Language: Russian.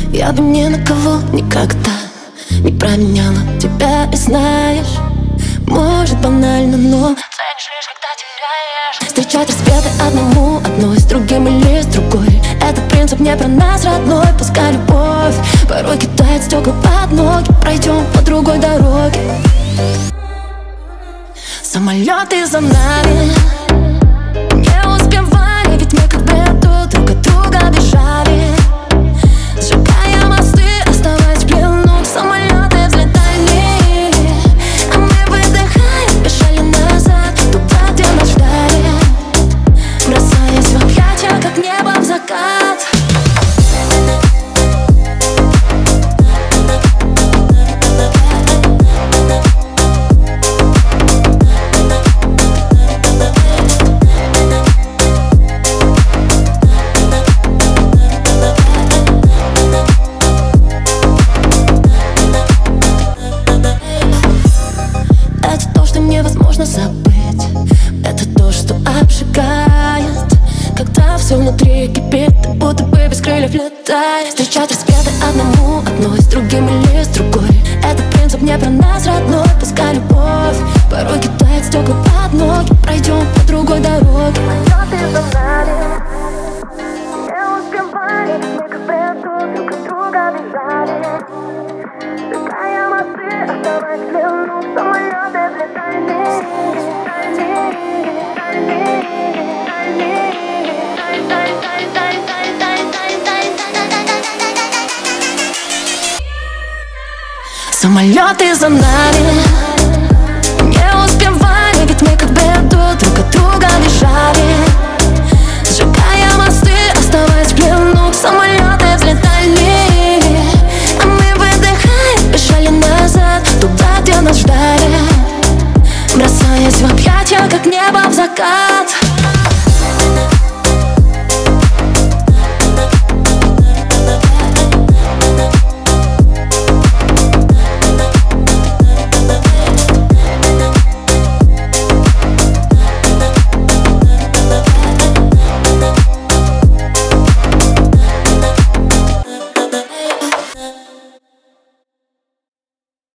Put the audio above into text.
Я бы ни на кого никогда не променяла тебя, и знаешь, может банально, но ценишь лишь, когда теряешь. Встречать рассветы одному, одной с другим или с другой. Этот принцип не про нас, родной. Пускай любовь порой кидает стекла под ноги, пройдем по другой дороге. Самолеты за нами не успевали, ведь мы как бы друг от друга бежали. Сжигая мосты, оставаясь в плену, самолеты взлетали, а мы выдыхаем, бежали назад, туда, где нас ждали, бросаясь в объятия, как небо в закат. Невозможно забыть, это то, что обжигает. Когда все внутри кипит, ты будто бы без крыльев летаешь. Встречать рассветы одному, одной с другим или с другой. Этот принцип не про нас, родной. Пускай любовь порой кидает стекла под ноги, пройдем по другой дороге. Самолеты за нами не успевали, мы как бы друг от друга бежали. Сжигая мосты, оставаясь в плену, самолеты взлетали. Самолеты за нами.